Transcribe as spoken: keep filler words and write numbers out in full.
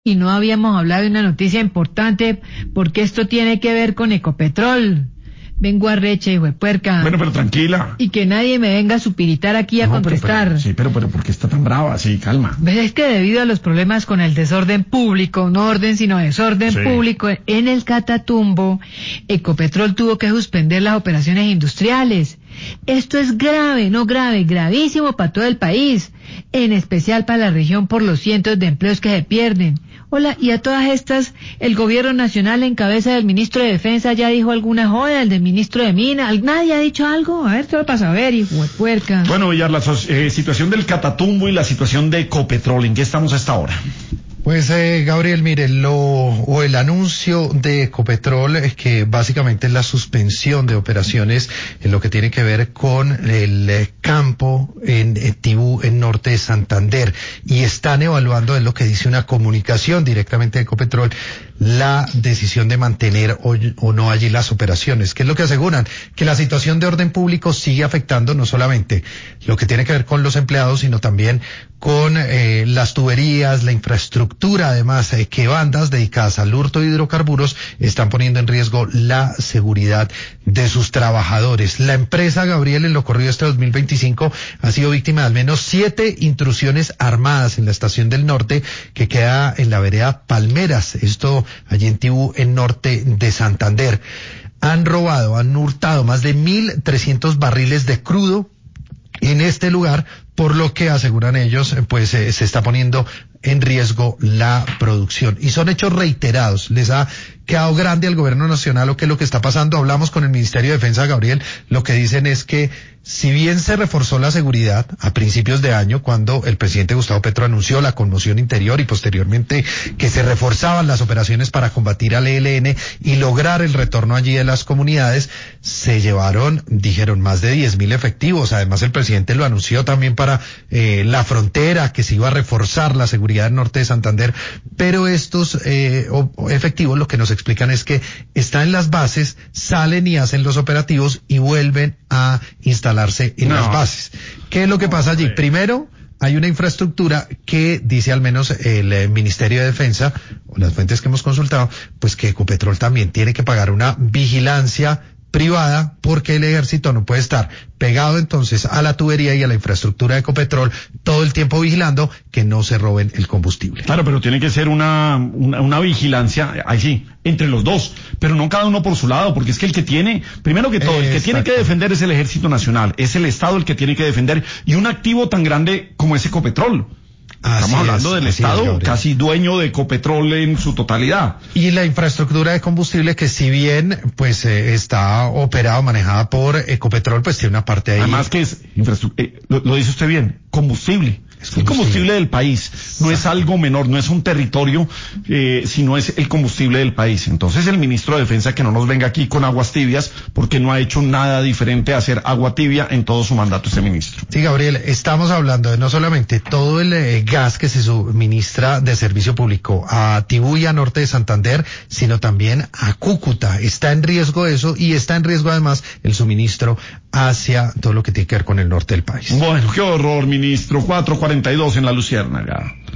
Y no habíamos hablado de una noticia importante, porque esto tiene que ver con Ecopetrol. Vengo a reche, hijo de puerca. Bueno, pero tranquila. Y que nadie me venga a supiritar aquí a No, contestar. Pero, pero, sí, pero, pero, ¿por qué está tan brava? Sí, calma. Pues es que debido a los problemas con el desorden público, no orden sino desorden Sí. público, en el Catatumbo, Ecopetrol tuvo que suspender las operaciones industriales. Esto es grave, no grave, gravísimo para todo el país, en especial para la región por los cientos de empleos que se pierden. Hola, y a todas estas, el gobierno nacional en cabeza del ministro de Defensa ya dijo alguna joda, el del ministro de Minas, ¿nadie ha dicho algo? A ver, ¿qué pasa? A ver, hijo de puerca. Bueno, Villar, la eh, situación del Catatumbo y la situación de Ecopetrol, ¿en qué estamos hasta ahora? Pues eh, Gabriel, mire, lo o el anuncio de Ecopetrol es que básicamente es la suspensión de operaciones en lo que tiene que ver con el eh, campo en eh, Tibú, en norte de Santander, y están evaluando, es lo que dice una comunicación directamente de Ecopetrol, la decisión de mantener o, o no allí las operaciones. ¿Qué es lo que aseguran? Que la situación de orden público sigue afectando no solamente lo que tiene que ver con los empleados, sino también con eh, las tuberías, la infraestructura, además eh, que bandas dedicadas al hurto de hidrocarburos están poniendo en riesgo la seguridad de sus trabajadores. La empresa, Gabriel, en lo corrido este dos mil veinticinco ha sido víctima de al menos siete intrusiones armadas en la estación del norte que queda en la vereda Palmeras, esto allí en Tibú, en norte de Santander. Han robado, han hurtado más de mil trescientos barriles de crudo en este lugar, por lo que aseguran ellos, pues eh, se está poniendo en riesgo la producción. Y son hechos reiterados. Les ha quedado grande al gobierno nacional lo que es lo que está pasando. Hablamos con el Ministerio de Defensa, Gabriel. Lo que dicen es que si bien se reforzó la seguridad a principios de año, cuando el presidente Gustavo Petro anunció la conmoción interior y posteriormente que se reforzaban las operaciones para combatir al E L N y lograr el retorno allí de las comunidades, se llevaron, dijeron, más de diez mil efectivos. Además, el presidente lo anunció también para eh, la frontera, que se iba a reforzar la seguridad del norte de Santander. Pero estos eh, efectivos lo que nos explican es que están en las bases, salen y hacen los operativos y vuelven a instalarse en no. las bases. ¿Qué es lo que pasa allí? Primero, hay una infraestructura que dice al menos el eh, Ministerio de Defensa, o las fuentes que hemos consultado, pues que Ecopetrol también tiene que pagar una vigilancia privada, porque el ejército no puede estar pegado entonces a la tubería y a la infraestructura de Ecopetrol todo el tiempo vigilando que no se roben el combustible. Claro, pero tiene que ser una, una, una vigilancia, ahí sí, entre los dos, pero no cada uno por su lado, porque es que el que tiene, primero que todo, el que tiene que defender es el Ejército Nacional, es el Estado el que tiene que defender, y un activo tan grande como es Ecopetrol. Estamos así hablando es, del Estado, es, casi dueño de Ecopetrol en su totalidad. Y la infraestructura de combustible, que si bien pues eh, está operada, manejada por Ecopetrol, pues tiene una parte ahí. Además que es, eh, lo, lo dice usted bien, combustible. Es combustible. El combustible del país, no es algo menor, no es un territorio, eh, sino es el combustible del país. Entonces el ministro de Defensa que no nos venga aquí con aguas tibias, porque no ha hecho nada diferente a hacer agua tibia en todo su mandato este ministro. Sí, Gabriel, estamos hablando de no solamente todo el eh, gas que se suministra de servicio público a Tibú y a norte de Santander, sino también a Cúcuta. Está en riesgo eso, y está en riesgo además el suministro hacia todo lo que tiene que ver con el norte del país. Bueno, qué horror, ministro. cuatro cuarenta y dos en la Luciérnaga.